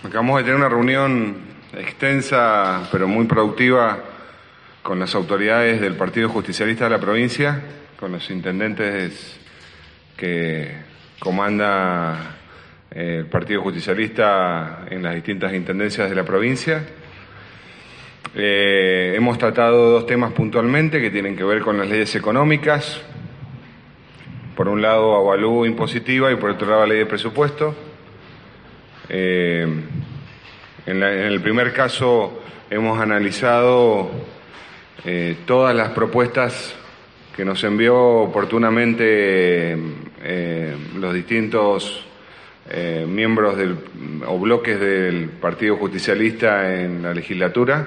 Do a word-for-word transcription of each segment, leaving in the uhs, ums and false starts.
Acabamos de tener una reunión extensa, pero muy productiva, con las autoridades del Partido Justicialista de la provincia, con los intendentes que comanda el Partido Justicialista en las distintas intendencias de la provincia. Eh, hemos tratado dos temas puntualmente que tienen que ver con las leyes económicas. Por un lado, avalúo impositiva y por otro lado, la ley de presupuesto. Eh, en, la, en el primer caso, hemos analizado eh, todas las propuestas que nos envió oportunamente eh, los distintos eh, miembros del, o bloques del Partido Justicialista en la legislatura,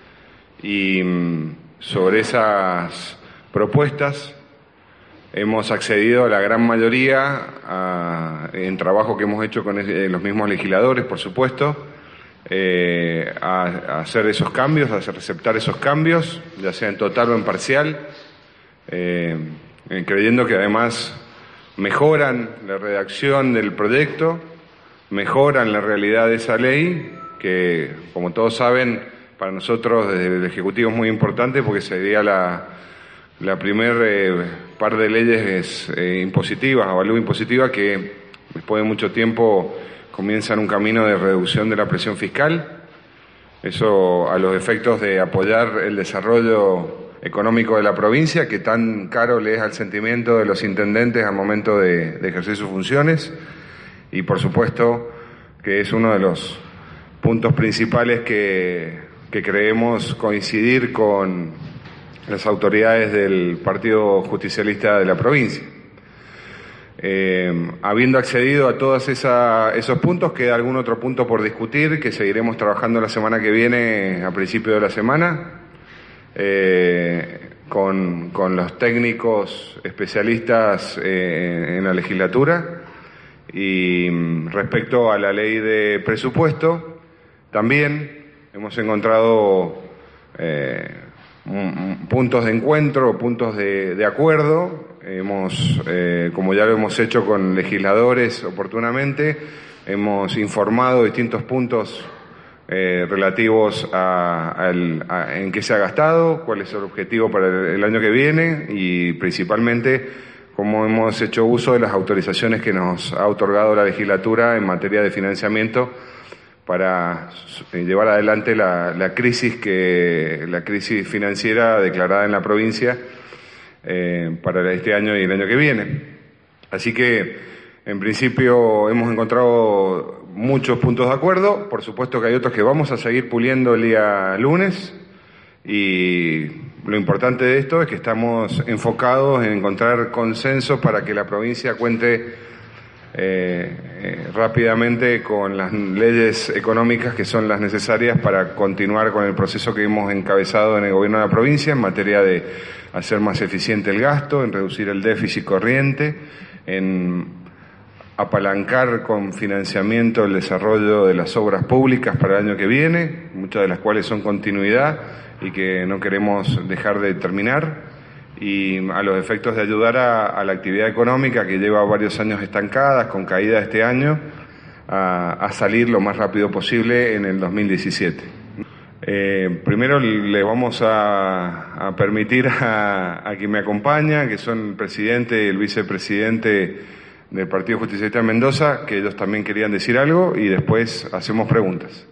y sobre esas propuestas hemos accedido a la gran mayoría a, en trabajo que hemos hecho con el, los mismos legisladores, por supuesto, eh, a, a hacer esos cambios, a aceptar esos cambios, ya sea en total o en parcial, eh, creyendo que además mejoran la redacción del proyecto, mejoran la realidad de esa ley, que, como todos saben, para nosotros desde el Ejecutivo es muy importante porque sería la, la primer eh, par de leyes eh, impositivas, avalúo impositiva, que después de mucho tiempo comienzan un camino de reducción de la presión fiscal. Eso a los efectos de apoyar el desarrollo económico de la provincia, que tan caro le es al sentimiento de los intendentes al momento de, de ejercer sus funciones, y por supuesto que es uno de los puntos principales que, que creemos coincidir con las autoridades del Partido Justicialista de la provincia. Eh, habiendo accedido a todos esa, esos puntos, queda algún otro punto por discutir que seguiremos trabajando la semana que viene, a principio de la semana, eh, con, con los técnicos especialistas eh, en la legislatura. Y respecto a la ley de presupuesto, también hemos encontrado eh, puntos de encuentro, puntos de, de acuerdo. Hemos, eh, como ya lo hemos hecho con legisladores oportunamente, hemos informado distintos puntos eh, relativos a, a, a en qué se ha gastado, cuál es el objetivo para el, el año que viene y principalmente cómo hemos hecho uso de las autorizaciones que nos ha otorgado la legislatura en materia de financiamiento para llevar adelante la, la crisis que la crisis financiera declarada en la provincia eh, para este año y el año que viene. Así que, en principio, hemos encontrado muchos puntos de acuerdo. Por supuesto que hay otros que vamos a seguir puliendo el día lunes, y lo importante de esto es que estamos enfocados en encontrar consenso para que la provincia cuente Eh, eh, rápidamente con las leyes económicas que son las necesarias para continuar con el proceso que hemos encabezado en el gobierno de la provincia en materia de hacer más eficiente el gasto, en reducir el déficit corriente, en apalancar con financiamiento el desarrollo de las obras públicas para el año que viene, muchas de las cuales son continuidad y que no queremos dejar de terminar, y a los efectos de ayudar a, a la actividad económica que lleva varios años estancadas, con caída este año, a, a salir lo más rápido posible en el dos mil diecisiete. Eh, primero le vamos a, a permitir a, a quien me acompaña, que son el presidente y el vicepresidente del Partido Justicialista de Mendoza, que ellos también querían decir algo, y después hacemos preguntas.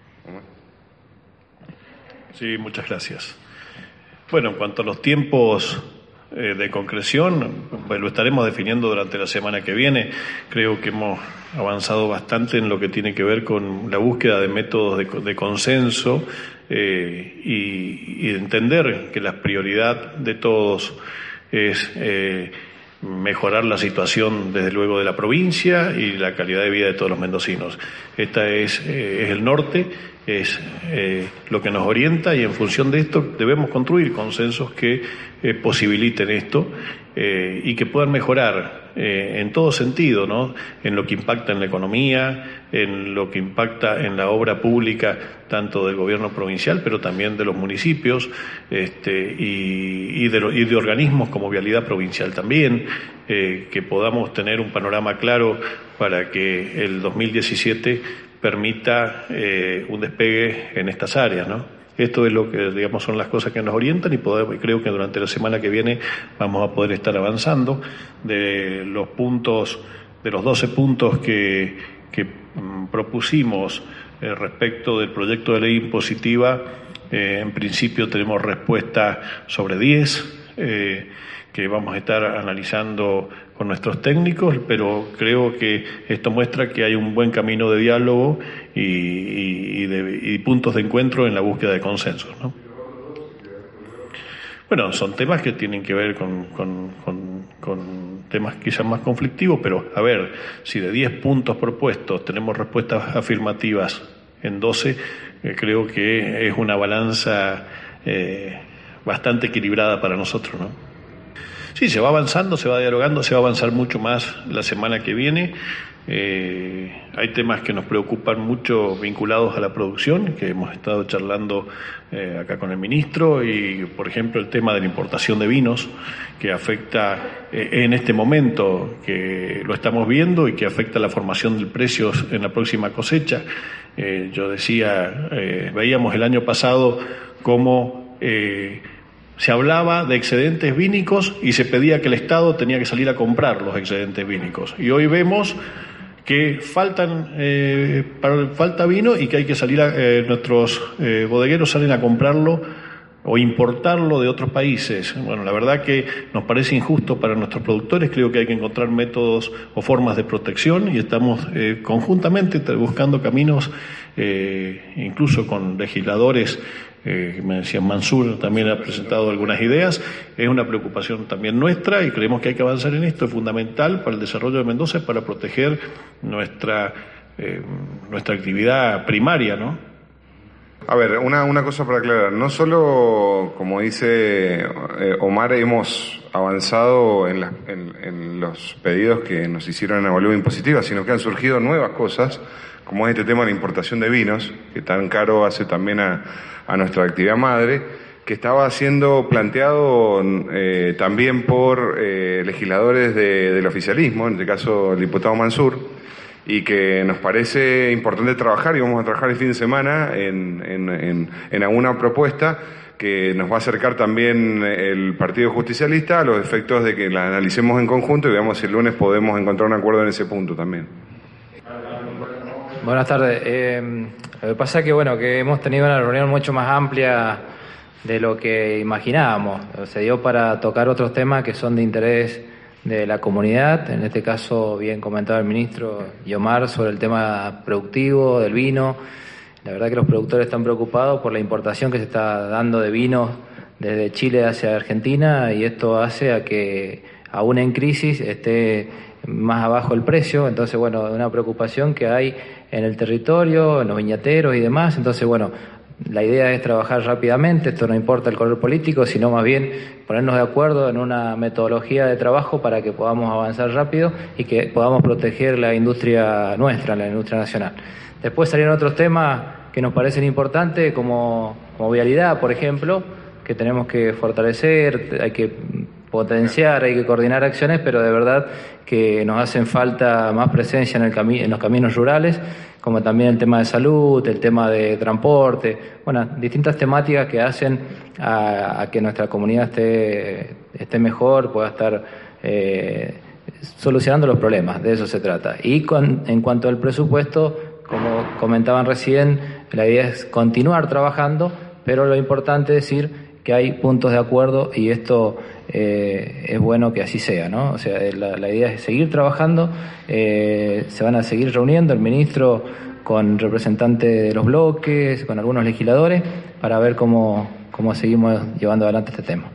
Sí, muchas gracias. Bueno, en cuanto a los tiempos eh, de concreción, pues lo estaremos definiendo durante la semana que viene. Creo que hemos avanzado bastante en lo que tiene que ver con la búsqueda de métodos de, de consenso eh, y, y entender que la prioridad de todos es eh, mejorar la situación, desde luego, de la provincia y la calidad de vida de todos los mendocinos. Esta es, eh, es el norte, es eh, lo que nos orienta, y en función de esto debemos construir consensos que eh, posibiliten esto eh, y que puedan mejorar eh, en todo sentido, ¿no? En lo que impacta en la economía, en lo que impacta en la obra pública, tanto del gobierno provincial, pero también de los municipios, este, y, y, de, lo, y de organismos como Vialidad Provincial también, eh, que podamos tener un panorama claro para que el dos mil diecisiete permita eh, un despegue en estas áreas, ¿no? Esto es lo que, digamos, son las cosas que nos orientan y podemos, creo que durante la semana que viene vamos a poder estar avanzando. De los puntos, de los doce puntos que, que mm, propusimos eh, respecto del proyecto de ley impositiva, eh, en principio tenemos respuesta sobre diez, eh, que vamos a estar analizando con nuestros técnicos, pero creo que esto muestra que hay un buen camino de diálogo y, y, y, de, y puntos de encuentro en la búsqueda de consensos, ¿no? Bueno, son temas que tienen que ver con, con, con, con temas quizás más conflictivos, pero a ver, si de diez puntos propuestos tenemos respuestas afirmativas en doce, eh, creo que es una balanza eh, bastante equilibrada para nosotros, ¿no? Sí, se va avanzando, se va dialogando, se va a avanzar mucho más la semana que viene. Eh, hay temas que nos preocupan mucho vinculados a la producción, que hemos estado charlando eh, acá con el ministro, y por ejemplo el tema de la importación de vinos, que afecta eh, en este momento, que lo estamos viendo y que afecta la formación de precios en la próxima cosecha. Eh, yo decía, eh, veíamos el año pasado cómo eh, se hablaba de excedentes vínicos y se pedía que el Estado tenía que salir a comprar los excedentes vínicos. Y hoy vemos que faltan eh, para, falta vino y que hay que salir a, eh, nuestros eh, bodegueros salen a comprarlo o importarlo de otros países. Bueno, la verdad que nos parece injusto para nuestros productores. Creo que hay que encontrar métodos o formas de protección y estamos eh, conjuntamente buscando caminos, eh, incluso con legisladores. Eh, me decía Mansur también ha presentado algunas ideas. Es una preocupación también nuestra y creemos que hay que avanzar en esto. Es fundamental para el desarrollo de Mendoza, para proteger nuestra eh, nuestra actividad primaria, ¿no? A ver, una, una cosa para aclarar. No solo, como dice eh, Omar, hemos avanzado en, la, en, en los pedidos que nos hicieron en Avalúo Impositiva, sino que han surgido nuevas cosas, como es este tema de la importación de vinos, que tan caro hace también a, a nuestra actividad madre, que estaba siendo planteado eh, también por eh, legisladores de, del oficialismo, en este caso el diputado Mansur, y que nos parece importante trabajar, y vamos a trabajar el fin de semana en, en, en, en alguna propuesta que nos va a acercar también el Partido Justicialista a los efectos de que la analicemos en conjunto y veamos si el lunes podemos encontrar un acuerdo en ese punto también. Buenas tardes. Eh, lo que pasa es que, bueno, que hemos tenido una reunión mucho más amplia de lo que imaginábamos. Se dio para tocar otros temas que son de interés de la comunidad, en este caso bien comentaba el ministro Omar sobre el tema productivo del vino. La verdad que los productores están preocupados por la importación que se está dando de vinos desde Chile hacia Argentina, y esto hace a que aún en crisis esté más abajo el precio. Entonces, bueno, una preocupación que hay en el territorio, en los viñateros y demás. Entonces, bueno, la idea es trabajar rápidamente, esto no importa el color político, sino más bien ponernos de acuerdo en una metodología de trabajo para que podamos avanzar rápido y que podamos proteger la industria nuestra, la industria nacional. Después salieron otros temas que nos parecen importantes, como, como vialidad, por ejemplo, que tenemos que fortalecer, hay que potenciar, hay que coordinar acciones, pero de verdad que nos hacen falta más presencia en, el cami- en los caminos rurales, como también el tema de salud, el tema de transporte, bueno, distintas temáticas que hacen a, a que nuestra comunidad esté, esté mejor, pueda estar eh, solucionando los problemas, de eso se trata. Y con, en cuanto al presupuesto, como comentaban recién, la idea es continuar trabajando, pero lo importante es decir que hay puntos de acuerdo y esto eh, es bueno que así sea, ¿no? O sea, la, la idea es seguir trabajando, eh, se van a seguir reuniendo el ministro con representantes de los bloques, con algunos legisladores, para ver cómo, cómo seguimos llevando adelante este tema.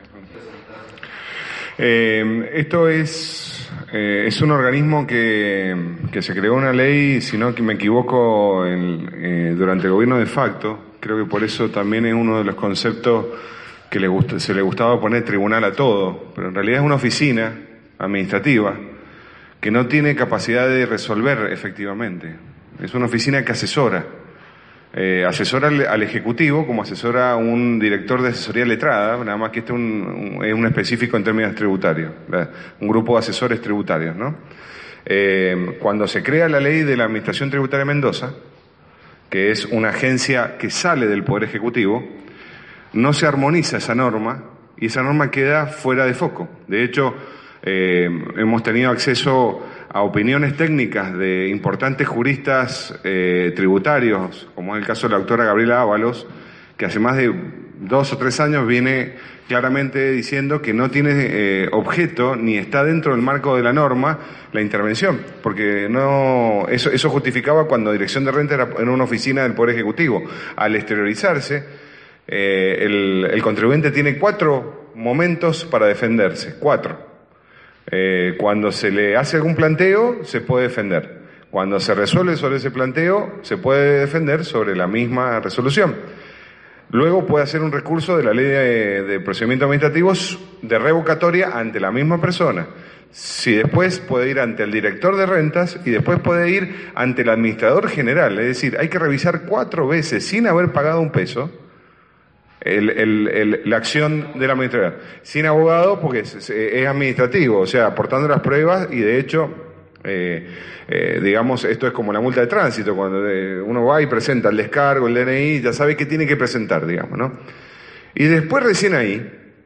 Eh, esto es, eh, es un organismo que, que se creó una ley, si no que me equivoco, en, eh, durante el gobierno de facto. Creo que por eso también es uno de los conceptos que le gusta, se le gustaba poner tribunal a todo, pero en realidad es una oficina administrativa que no tiene capacidad de resolver efectivamente. Es una oficina que asesora, eh, asesora al, al Ejecutivo como asesora a un director de asesoría letrada, nada más que este es un, un, un específico en términos tributarios, un grupo de asesores tributarios, ¿no? Eh, cuando se crea la ley de la Administración Tributaria de Mendoza, que es una agencia que sale del Poder Ejecutivo, no se armoniza esa norma y esa norma queda fuera de foco. De hecho, eh, hemos tenido acceso a opiniones técnicas de importantes juristas eh, tributarios, como es el caso de la doctora Gabriela Ábalos, que hace más de dos o tres años viene claramente diciendo que no tiene eh, objeto ni está dentro del marco de la norma la intervención, porque no eso, eso justificaba cuando Dirección de Renta era en una oficina del Poder Ejecutivo. Al exteriorizarse, eh, el, el contribuyente tiene cuatro momentos para defenderse, cuatro. Eh, cuando se le hace algún planteo, se puede defender. Cuando se resuelve sobre ese planteo, se puede defender sobre la misma resolución. Luego puede hacer un recurso de la ley de, de procedimientos administrativos de revocatoria ante la misma persona. Si después puede ir ante el director de rentas y después puede ir ante el administrador general. Es decir, hay que revisar cuatro veces sin haber pagado un peso el, el, el, la acción del administrador. Sin abogado porque es, es administrativo, o sea, aportando las pruebas y de hecho... Eh, eh, digamos, esto es como la multa de tránsito, cuando eh, uno va y presenta el descargo, el D N I, ya sabe qué tiene que presentar, digamos, ¿no? Y después recién ahí,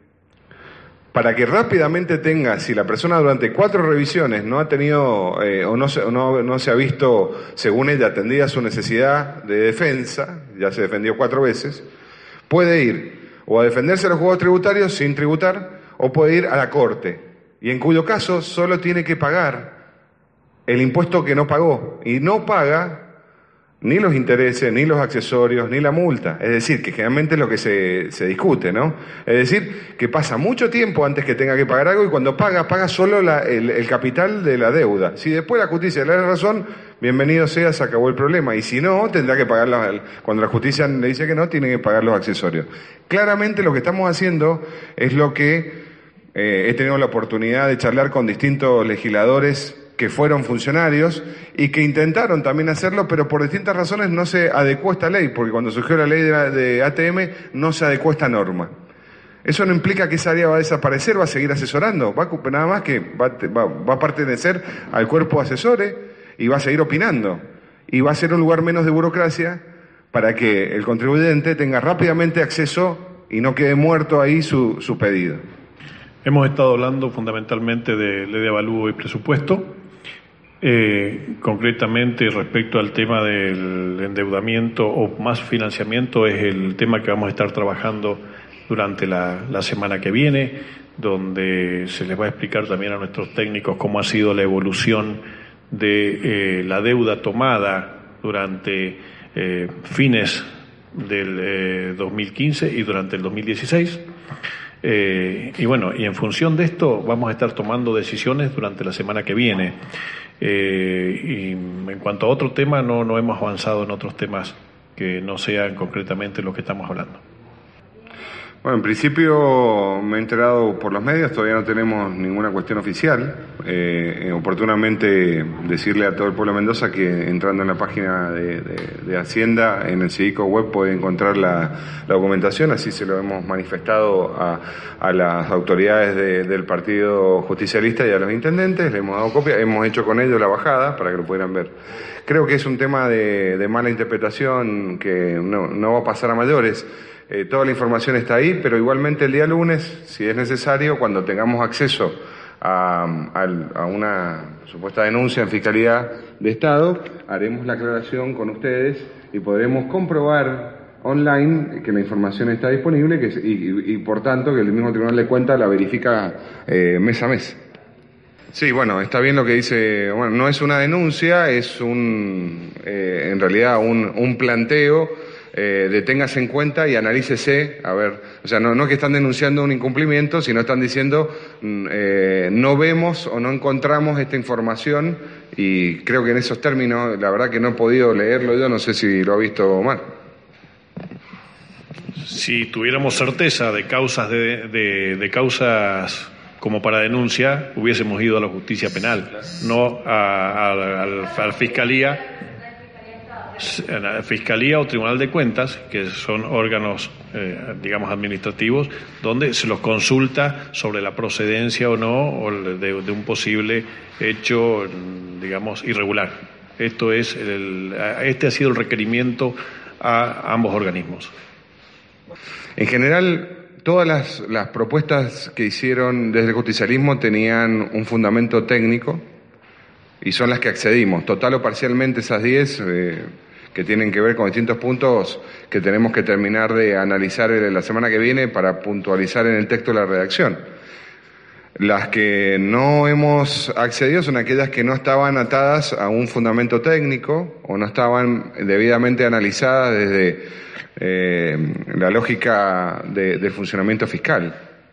para que rápidamente tenga, si la persona durante cuatro revisiones no ha tenido eh, o, no se, o no, no se ha visto, según ella, atendida su necesidad de defensa, ya se defendió cuatro veces, puede ir o a defenderse a los juzgados tributarios sin tributar, o puede ir a la corte, y en cuyo caso solo tiene que pagar el impuesto que no pagó, y no paga ni los intereses, ni los accesorios, ni la multa. Es decir, que generalmente es lo que se, se discute, ¿no? Es decir, que pasa mucho tiempo antes que tenga que pagar algo, y cuando paga, paga solo la, el, el capital de la deuda. Si después la justicia le da razón, bienvenido sea, se acabó el problema. Y si no, tendrá que pagar, la, cuando la justicia le dice que no, tiene que pagar los accesorios. Claramente lo que estamos haciendo es lo que eh, he tenido la oportunidad de charlar con distintos legisladores que fueron funcionarios y que intentaron también hacerlo, pero por distintas razones no se adecuó esta ley, porque cuando surgió la ley de, la, de A T M no se adecuó esta norma. Eso no implica que esa área va a desaparecer, va a seguir asesorando, va a, nada más que va, va, va a pertenecer al cuerpo de asesores y va a seguir opinando. Y va a ser un lugar menos de burocracia para que el contribuyente tenga rápidamente acceso y no quede muerto ahí su, su pedido. Hemos estado hablando fundamentalmente de ley de avalúo y presupuesto. Eh, concretamente respecto al tema del endeudamiento o más financiamiento es el tema que vamos a estar trabajando durante la, la semana que viene, donde se les va a explicar también a nuestros técnicos cómo ha sido la evolución de eh, la deuda tomada durante eh, fines del eh, dos mil quince y durante el dos mil dieciséis. Eh, y bueno, y en función de esto vamos a estar tomando decisiones durante la semana que viene. Eh, y en cuanto a otro tema, no, no hemos avanzado en otros temas que no sean concretamente los que estamos hablando. Bueno, en principio me he enterado por los medios, todavía no tenemos ninguna cuestión oficial. Eh, oportunamente decirle a todo el pueblo de Mendoza que entrando en la página de, de, de Hacienda, en el CIDICO web, puede encontrar la, la documentación, así se lo hemos manifestado a, a las autoridades de, del Partido Justicialista y a los intendentes, le hemos dado copia, hemos hecho con ellos la bajada para que lo pudieran ver. Creo que es un tema de, de mala interpretación que no, no va a pasar a mayores. Eh, toda la información está ahí, pero igualmente el día lunes, si es necesario, cuando tengamos acceso a, a, a una supuesta denuncia en Fiscalía de Estado, haremos la aclaración con ustedes y podremos comprobar online que la información está disponible que, y, y, y por tanto que el mismo Tribunal de Cuentas la verifica eh, mes a mes. Sí, bueno, está bien lo que dice, bueno, no es una denuncia, es un, eh, en realidad un, un planteo. Eh, deténgase en cuenta y analícese, a ver, o sea, no, no que están denunciando un incumplimiento, sino están diciendo eh, no vemos o no encontramos esta información, y creo que en esos términos, la verdad que no he podido leerlo yo, no sé si lo ha visto Omar. Si tuviéramos certeza de causas de, de, de causas como para denuncia, hubiésemos ido a la justicia penal, no a, a, a, a la fiscalía. Fiscalía o Tribunal de Cuentas, que son órganos, eh, digamos, administrativos, donde se los consulta sobre la procedencia o no o de, de un posible hecho, digamos, irregular. Esto es el, este ha sido el requerimiento a ambos organismos. En general, todas las, las propuestas que hicieron desde el justicialismo tenían un fundamento técnico y son las que accedimos. Total o parcialmente esas diez eh, que tienen que ver con distintos puntos que tenemos que terminar de analizar la semana que viene para puntualizar en el texto de la redacción. Las que no hemos accedido son aquellas que no estaban atadas a un fundamento técnico o no estaban debidamente analizadas desde Eh, la lógica de, del funcionamiento fiscal.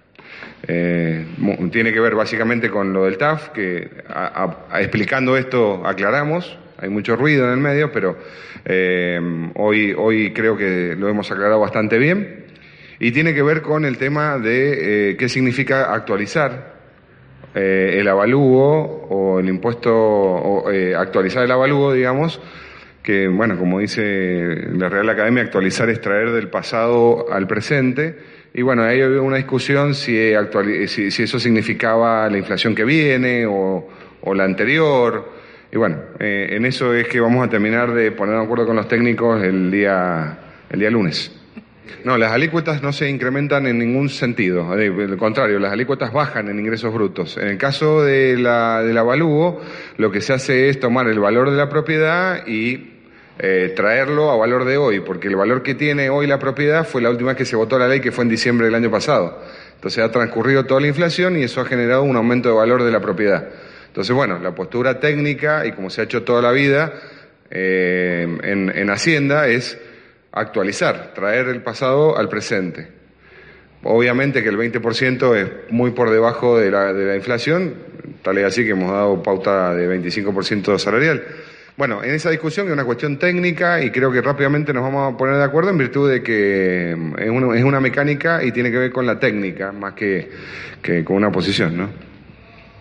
Eh, tiene que ver básicamente con lo del T A F, que a, a, explicando esto aclaramos, hay mucho ruido en el medio, pero eh, hoy, hoy creo que lo hemos aclarado bastante bien, y tiene que ver con el tema de eh, qué significa actualizar eh, el avalúo o el impuesto, o eh, actualizar el avalúo, digamos, que, bueno, como dice la Real Academia, actualizar es traer del pasado al presente, y bueno, ahí había una discusión si, actual, si, si eso significaba la inflación que viene o, o la anterior, y bueno, eh, en eso es que vamos a terminar de poner de acuerdo con los técnicos el día, el día lunes. No, las alícuotas no se incrementan en ningún sentido, al contrario, las alícuotas bajan en ingresos brutos. En el caso de la, del avalúo, lo que se hace es tomar el valor de la propiedad y Eh, traerlo a valor de hoy, porque el valor que tiene hoy la propiedad fue la última vez que se votó la ley, que fue en diciembre del año pasado. Entonces ha transcurrido toda la inflación y eso ha generado un aumento de valor de la propiedad. Entonces, bueno, la postura técnica, y como se ha hecho toda la vida eh, en, en Hacienda, es actualizar, traer el pasado al presente. Obviamente que el veinte por ciento es muy por debajo de la, de la inflación, tal es así que hemos dado pauta de veinticinco por ciento salarial. Bueno, en esa discusión, que es una cuestión técnica, y creo que rápidamente nos vamos a poner de acuerdo en virtud de que es una, es una mecánica y tiene que ver con la técnica más que, que con una posición, ¿no?